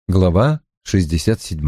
Глава 67.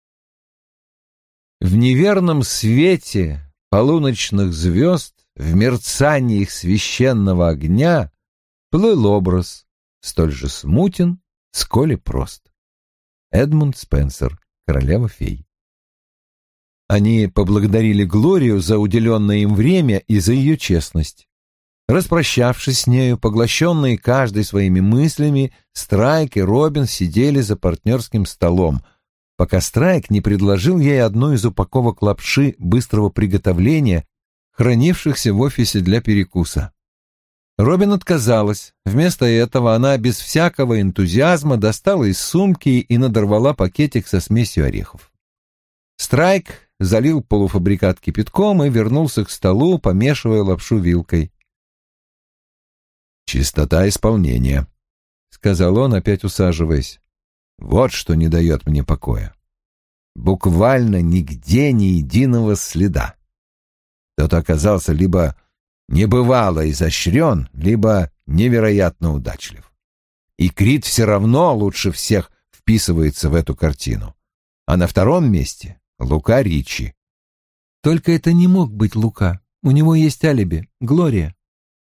В неверном свете полуночных звезд, в мерцании их священного огня, плыл образ, столь же смутен, сколь и прост. Эдмунд Спенсер, «Королева-фей». Они поблагодарили Глорию за уделенное им время и за ее честность. Распрощавшись с нею, поглощенные каждый своими мыслями, Страйк и Робин сидели за партнерским столом, пока Страйк не предложил ей одну из упаковок лапши быстрого приготовления, хранившихся в офисе для перекуса. Робин отказалась. Вместо этого она без всякого энтузиазма достала из сумки и надорвала пакетик со смесью орехов. Страйк залил полуфабрикат кипятком и вернулся к столу, помешивая лапшу вилкой. «Чистота исполнения», — сказал он, опять усаживаясь. «Вот что не дает мне покоя. Буквально нигде ни единого следа. Кто-то оказался либо небывало изощрен, либо невероятно удачлив. И Крид все равно лучше всех вписывается в эту картину. А на втором месте — Лука Ричи». «Только это не мог быть Лука. У него есть алиби, Глория».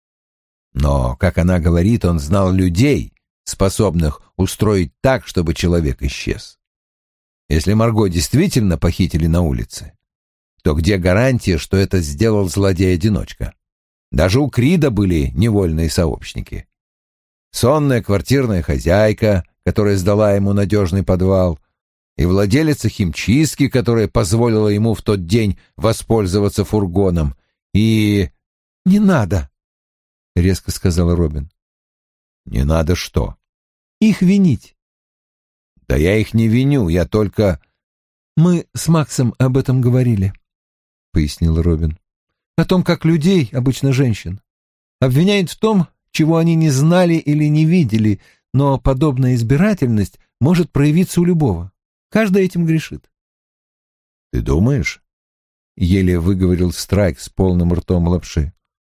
Но, как она говорит, он знал людей, способных устроить так, чтобы человек исчез. Если Марго действительно похитили на улице, то где гарантия, что это сделал злодей-одиночка? Даже у Крида были невольные сообщники. Сонная квартирная хозяйка, которая сдала ему надежный подвал, и владелица химчистки, которая позволила ему в тот день воспользоваться фургоном, и... «Не надо», — резко сказала Робин. «Не надо что?» «Их винить». «Да я их не виню, я только...» «Мы с Максом об этом говорили», — пояснила Робин. «О том, как людей, обычно женщин, обвиняют в том, чего они не знали или не видели, но подобная избирательность может проявиться у любого. Каждый этим грешит». «Ты думаешь?» — еле выговорил Страйк с полным ртом лапши.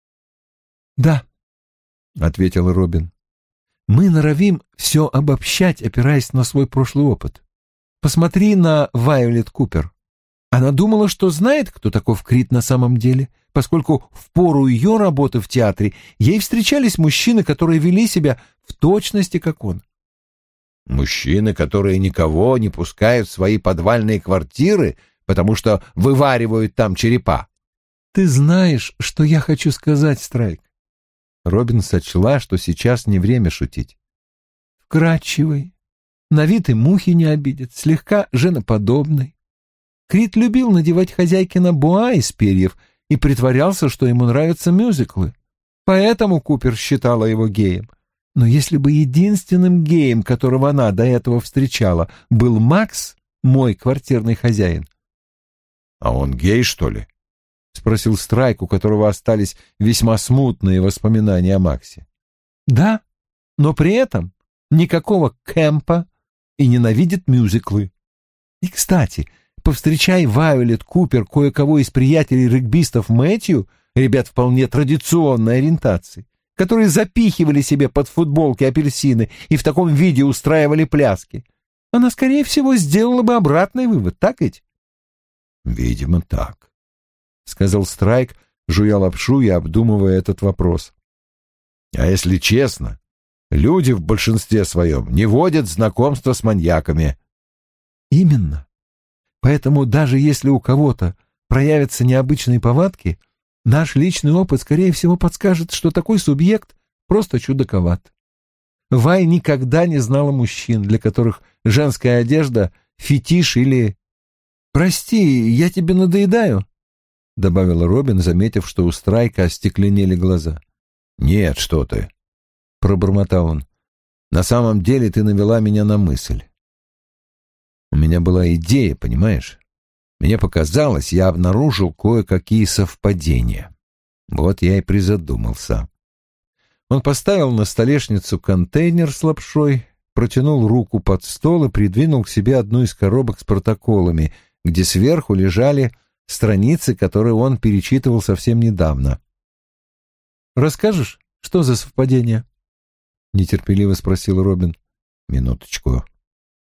«Да», — ответила Робин. «Мы норовим все обобщать, опираясь на свой прошлый опыт. Посмотри на Вайолет Купер. Она думала, что знает, кто таков Крид на самом деле, поскольку в пору ее работы в театре ей встречались мужчины, которые вели себя в точности, как он». «Мужчины, которые никого не пускают в свои подвальные квартиры, потому что вываривают там черепа». «Ты знаешь, что я хочу сказать, Страйк?» Робин сочла, что сейчас не время шутить. «Вкрадчивый, на вид и мухи не обидит, слегка женоподобный. Крид любил надевать хозяйкина буа из перьев и притворялся, что ему нравятся мюзиклы. Поэтому Купер считала его геем. Но если бы единственным геем, которого она до этого встречала, был Макс, мой квартирный хозяин». «А он гей, что ли?» — спросил Страйк, у которого остались весьма смутные воспоминания о Максе. «Да, но при этом никакого кэмпа и ненавидит мюзиклы. И, кстати, повстречай Вайолет Купер кое-кого из приятелей регбистов Мэтью, ребят вполне традиционной ориентации, которые запихивали себе под футболки апельсины и в таком виде устраивали пляски. Она, скорее всего, сделала бы обратный вывод, так ведь?» «Видимо, так», — сказал Страйк, жуя лапшу и обдумывая этот вопрос. «А если честно, люди в большинстве своем не водят знакомства с маньяками». «Именно. Поэтому даже если у кого-то проявятся необычные повадки, наш личный опыт, скорее всего, подскажет, что такой субъект просто чудаковат. Вай никогда не знала мужчин, для которых женская одежда — фетиш или... Прости, я тебе надоедаю?» — добавила Робин, заметив, что у Страйка остекленели глаза. «Нет, что ты», — пробормотал он. «На самом деле ты навела меня на мысль. У меня была идея, понимаешь? Мне показалось, я обнаружил кое-какие совпадения. Вот я и призадумался». Он поставил на столешницу контейнер с лапшой, протянул руку под стол и придвинул к себе одну из коробок с протоколами, где сверху лежали страницы, которые он перечитывал совсем недавно. «Расскажешь, что за совпадение?» — нетерпеливо спросил Робин. «Минуточку».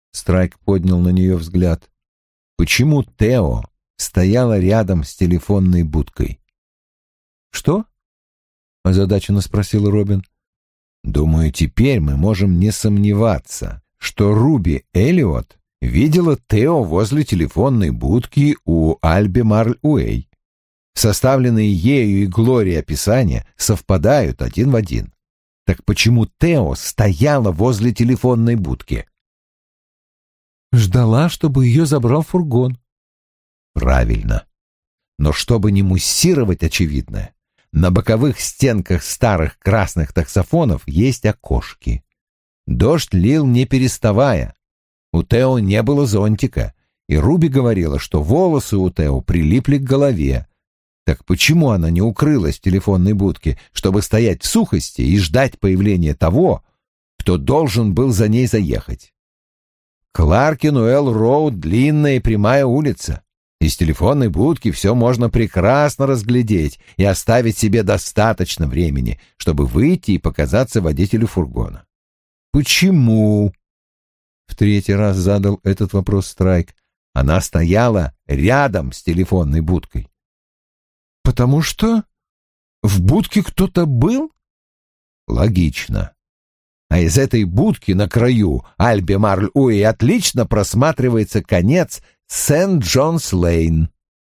Страйк поднял на нее взгляд. Почему Тео стояла рядом с телефонной будкой? «Что?» — озадаченно спросил Робин. «Думаю, теперь мы можем не сомневаться, что Руби Эллиот видела Тео возле телефонной будки у Альбемарль-Уэй. Составленные ею и Глори описания совпадают один в один. Так почему Тео стояла возле телефонной будки?» «Ждала, чтобы ее забрал фургон». «Правильно. Но чтобы не муссировать очевидное, на боковых стенках старых красных таксофонов есть окошки. Дождь лил не переставая. У Тео не было зонтика, и Руби говорила, что волосы у Тео прилипли к голове. Так почему она не укрылась в телефонной будке, чтобы стоять в сухости и ждать появления того, кто должен был за ней заехать? Кларкинуэлл-Роуд — длинная и прямая улица. Из телефонной будки все можно прекрасно разглядеть и оставить себе достаточно времени, чтобы выйти и показаться водителю фургона. Почему? В третий раз задал этот вопрос Страйк. Она стояла рядом с телефонной будкой. «Потому что в будке кто-то был?» Логично. А из этой будки на краю Альбемарль-Уэй отлично просматривается конец Сент-Джонс-Лейн.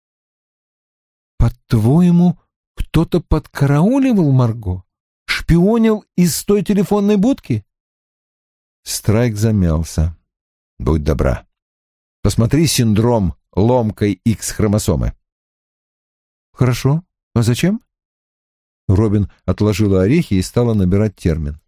«По-твоему, кто-то подкарауливал Марго? Шпионил из той телефонной будки?» Страйк замялся. «Будь добра. Посмотри синдром ломкой X-хромосомы». «Хорошо. А зачем?» Робин отложила орехи и стала набирать термин.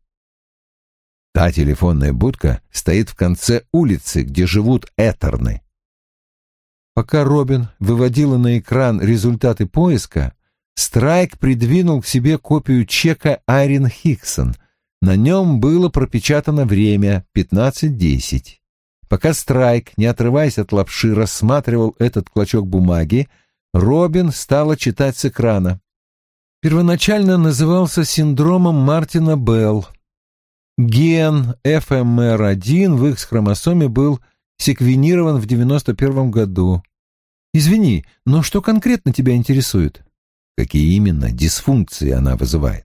Та телефонная будка стоит в конце улицы, где живут Этерны. Пока Робин выводила на экран результаты поиска, Страйк придвинул к себе копию чека Айрин Хиксон. На нем было пропечатано время 15:10. Пока Страйк, не отрываясь от лапши, рассматривал этот клочок бумаги, Робин стала читать с экрана. Первоначально назывался синдромом Мартина Белл. Ген FMR1 в X-хромосоме был секвенирован в 91 году. «Извини, но что конкретно тебя интересует?» «Какие именно дисфункции она вызывает?»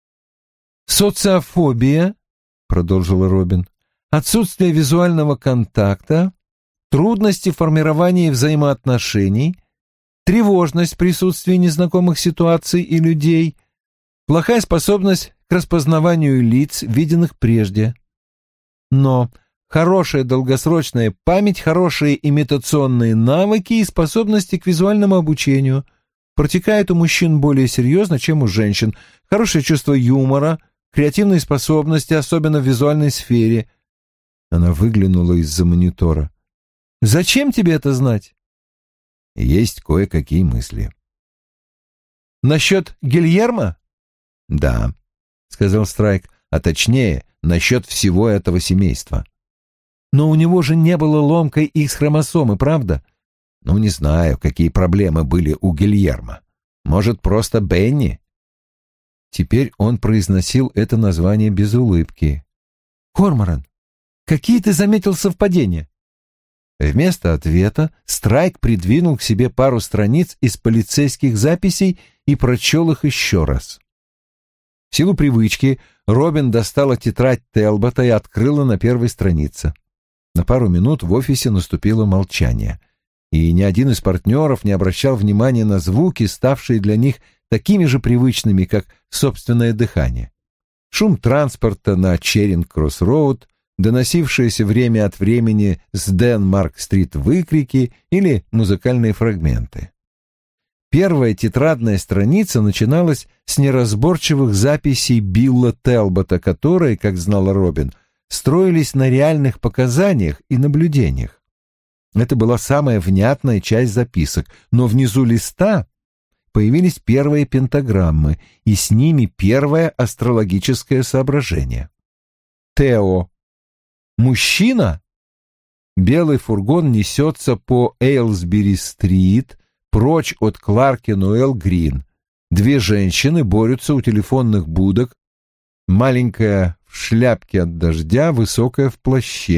«Социофобия», — продолжила Робин, «отсутствие визуального контакта, трудности в формировании взаимоотношений, тревожность в присутствии незнакомых ситуаций и людей, плохая способность к распознаванию лиц, виденных прежде. Но хорошая долгосрочная память, хорошие имитационные навыки и способности к визуальному обучению протекают у мужчин более серьезно, чем у женщин, хорошее чувство юмора, креативные способности, особенно в визуальной сфере». Она выглянула из-за монитора. «Зачем тебе это знать?» «Есть кое-какие мысли». «Насчет Гильермо?» «Да», — сказал Страйк, «а точнее, насчет всего этого семейства». «Но у него же не было ломкой X-хромосомы, правда?» «Ну, не знаю, какие проблемы были у Гильермо. Может, просто Бенни?» Теперь он произносил это название без улыбки. «Корморан, какие ты заметил совпадения?» Вместо ответа Страйк придвинул к себе пару страниц из полицейских записей и прочел их еще раз. В силу привычки Робин достала тетрадь Телбота и открыла на первой странице. На пару минут в офисе наступило молчание, и ни один из партнеров не обращал внимания на звуки, ставшие для них такими же привычными, как собственное дыхание. Шум транспорта на Черинг-Кросс-Роуд, доносившиеся время от времени с Денмарк-стрит выкрики или музыкальные фрагменты. Первая тетрадная страница начиналась с неразборчивых записей Билла Телбота, которые, как знала Робин, строились на реальных показаниях и наблюдениях. Это была самая внятная часть записок, но внизу листа появились первые пентаграммы, и с ними первое астрологическое соображение. Тео. Мужчина? Белый фургон несется по Эйлсбери-стрит, прочь от Кларкинуэлл-Грин. Две женщины борются у телефонных будок. Маленькая в шляпке от дождя, высокая в плаще.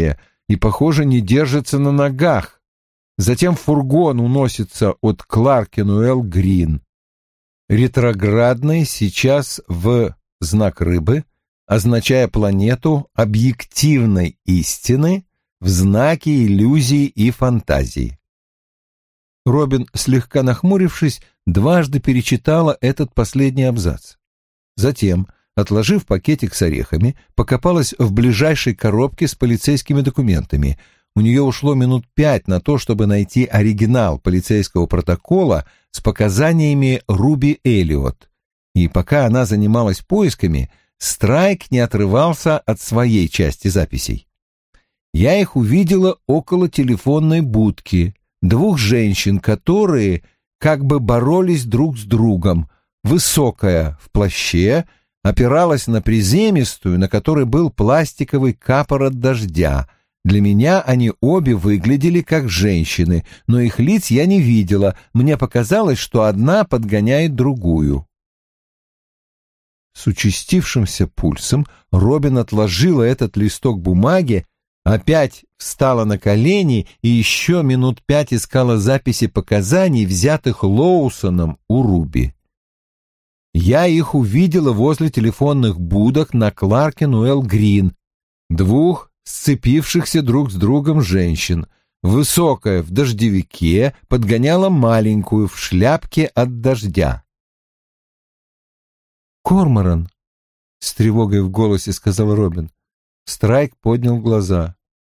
и, похоже, не держится на ногах. Затем фургон уносится от Кларкенуэлл Грин. Ретроградный сейчас в знак рыбы, означая планету объективной истины в знаке иллюзии и фантазии. Робин, слегка нахмурившись, дважды перечитала этот последний абзац. Затем, отложив пакетик с орехами, покопалась в ближайшей коробке с полицейскими документами. У нее ушло минут 5 на то, чтобы найти оригинал полицейского протокола с показаниями Руби Эллиот. И пока она занималась поисками, Страйк не отрывался от своей части записей. Я их увидела около телефонной будки, двух женщин, которые как бы боролись друг с другом. Высокая в плаще опиралась на приземистую, на которой был пластиковый капор от дождя. Для меня они обе выглядели как женщины, но их лиц я не видела. Мне показалось, что одна подгоняет другую. С участившимся пульсом Робин отложила этот листок бумаги, опять встала на колени и еще минут 5 искала записи показаний, взятых Лоусоном у Руби. Я их увидела возле телефонных будок на Кларкенуэлл Грин, двух сцепившихся друг с другом женщин. Высокая в дождевике подгоняла маленькую в шляпке от дождя. «Корморан», — с тревогой в голосе сказал Робин. Страйк поднял глаза.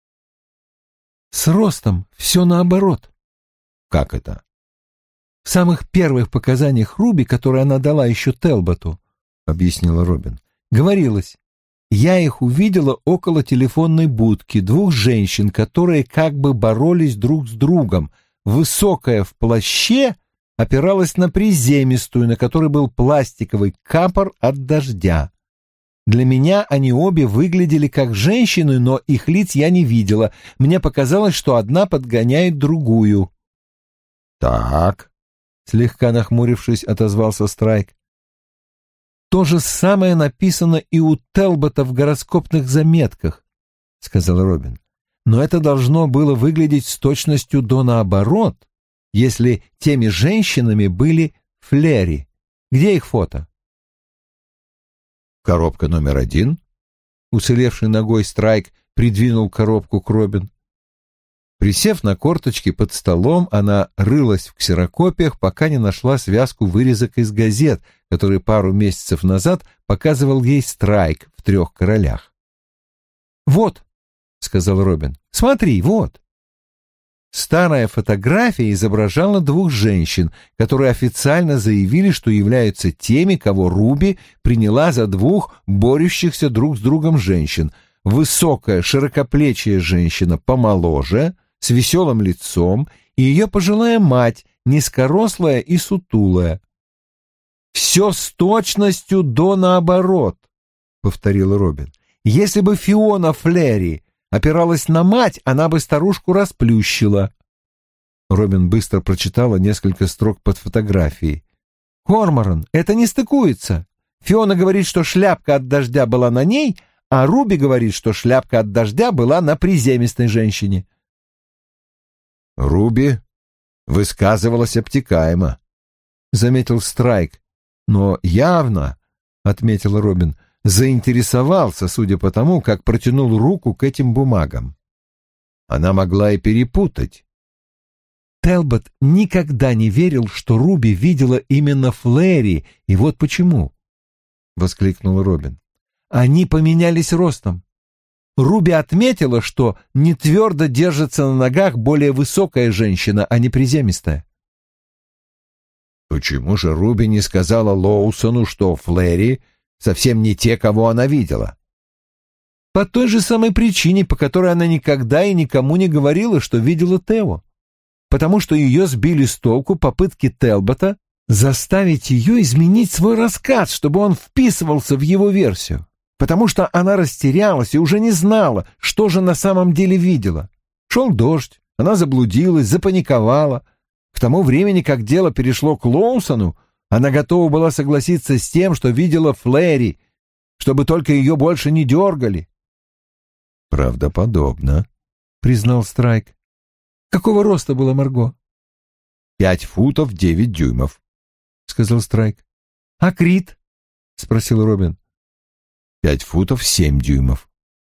«С ростом все наоборот». «Как это?» «В самых первых показаниях Руби, которые она дала еще Телботу», — объяснила Робин, — говорилось: «Я их увидела около телефонной будки, двух женщин, которые как бы боролись друг с другом. Высокая в плаще опиралась на приземистую, на которой был пластиковый капор от дождя. Для меня они обе выглядели как женщины, но их лиц я не видела. Мне показалось, что одна подгоняет другую». «Так», — слегка нахмурившись, отозвался Страйк. «То же самое написано и у Телбота в гороскопных заметках», — сказал Робин. «Но это должно было выглядеть с точностью до наоборот, если теми женщинами были Флери. Где их фото?» «Коробка номер 1». Уцелевший ногой Страйк придвинул коробку к Робин. Присев на корточки под столом, она рылась в ксерокопиях, пока не нашла связку вырезок из газет, которые пару месяцев назад показывал ей Страйк в «Трех королях». «Вот», — сказал Робин, — «смотри, вот». Старая фотография изображала двух женщин, которые официально заявили, что являются теми, кого Руби приняла за двух борющихся друг с другом женщин. Высокая, широкоплечья женщина помоложе, с веселым лицом, и ее пожилая мать, низкорослая и сутулая. «Все с точностью до наоборот», — повторил Робин. «Если бы Фиона Флери опиралась на мать, она бы старушку расплющила». Робин быстро прочитала несколько строк под фотографией. «Корморан, это не стыкуется. Фиона говорит, что шляпка от дождя была на ней, а Руби говорит, что шляпка от дождя была на приземистой женщине». «Руби высказывалась обтекаемо», — заметил Страйк. «Но явно, — отметил Робин, — заинтересовался, судя по тому, как протянул руку к этим бумагам. Она могла и перепутать». «Телбот никогда не верил, что Руби видела именно Флери, и вот почему», — воскликнул Робин. «Они поменялись ростом. Руби отметила, что не твердо держится на ногах более высокая женщина, а не приземистая». «Почему же Руби не сказала Лоусону, что Флери совсем не те, кого она видела?» «По той же самой причине, по которой она никогда и никому не говорила, что видела Тео. Потому что ее сбили с толку попытки Телбота заставить ее изменить свой рассказ, чтобы он вписывался в его версию. Потому что она растерялась и уже не знала, что же на самом деле видела. Шел дождь, она заблудилась, запаниковала. К тому времени, как дело перешло к Лоусону, она готова была согласиться с тем, что видела Флери, чтобы только ее больше не дергали». «Правдоподобно», признал Страйк. Какого роста была Марго? 5 футов 9 дюймов, сказал Страйк. А Крид? Спросил Робин. 5 футов 7 дюймов.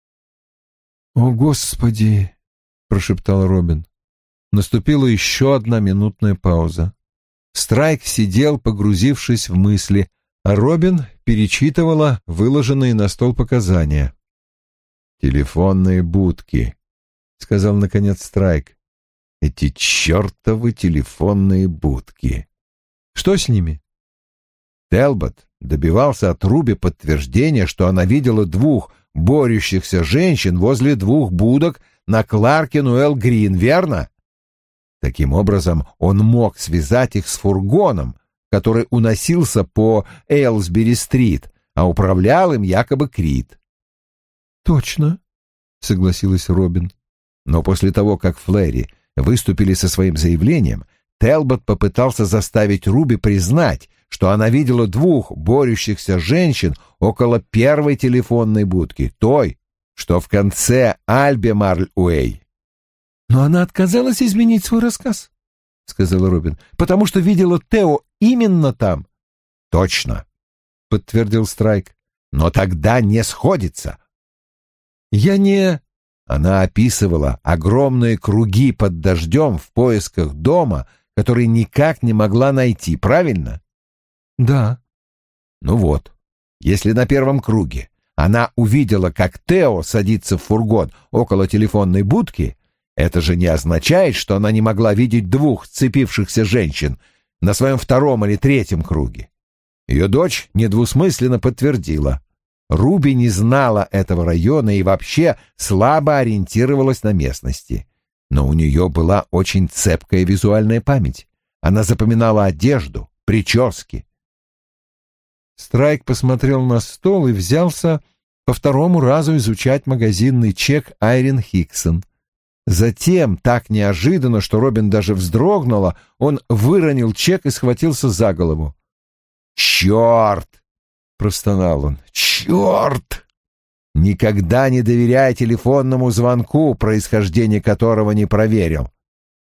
О, Господи, прошептал Робин. Наступила еще одна минутная пауза. Страйк сидел, погрузившись в мысли, а Робин перечитывала выложенные на стол показания. «Телефонные будки», — сказал наконец Страйк. «Эти чертовы телефонные будки». «Что с ними?» Телбот добивался от Руби подтверждения, что она видела 2 борющихся женщин возле 2 будок на Кларкенуэлл-Грин, верно? Таким образом, он мог связать их с фургоном, который уносился по Эйлсбери-стрит, а управлял им якобы Крид. «Точно», — согласилась Робин. Но после того, как Флэри выступили со своим заявлением, Телбот попытался заставить Руби признать, что она видела 2 борющихся женщин около первой телефонной будки, той, что в конце Альбемарль-Уэй. «Но она отказалась изменить свой рассказ», — сказала Робин, «потому что видела Тео именно там». «Точно», — подтвердил Страйк, — «но тогда не сходится». «Я не...» Она описывала огромные круги под дождем в поисках дома, который никак не могла найти, правильно? «Да». Ну вот, если на первом круге она увидела, как Тео садится в фургон около телефонной будки, это же не означает, что она не могла видеть 2 сцепившихся женщин на своем 2-м или 3-м круге. Ее дочь недвусмысленно подтвердила. Руби не знала этого района и вообще слабо ориентировалась на местности. Но у нее была очень цепкая визуальная память. Она запоминала одежду, прически. Страйк посмотрел на стол и взялся по 2-му разу изучать магазинный чек Айрин Хиксон. Затем, так неожиданно, что Робин даже вздрогнула, он выронил чек и схватился за голову. «Черт!» — простонал он. «Черт! Никогда не доверяй телефонному звонку, происхождение которого не проверил».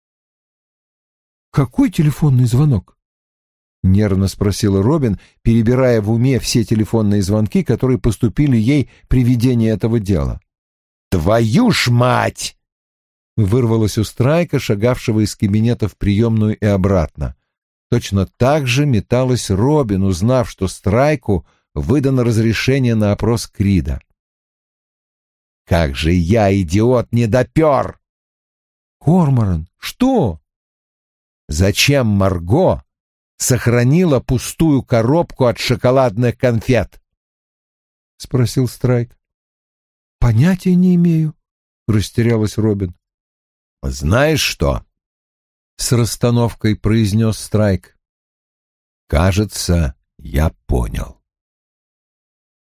«Какой телефонный звонок?» — нервно спросила Робин, перебирая в уме все телефонные звонки, которые поступили ей при ведении этого дела. «Твою ж мать!» — вырвалось у Страйка, шагавшего из кабинета в приемную и обратно. Точно так же металась Робин, узнав, что Страйку выдано разрешение на опрос Крида. «Как же я, идиот, не допер!» «Корморан, что?» «Зачем Марго сохранила пустую коробку от шоколадных конфет?» — спросил Страйк. «Понятия не имею», — растерялась Робин. «Знаешь что?» — с расстановкой произнес Страйк. «Кажется, я понял».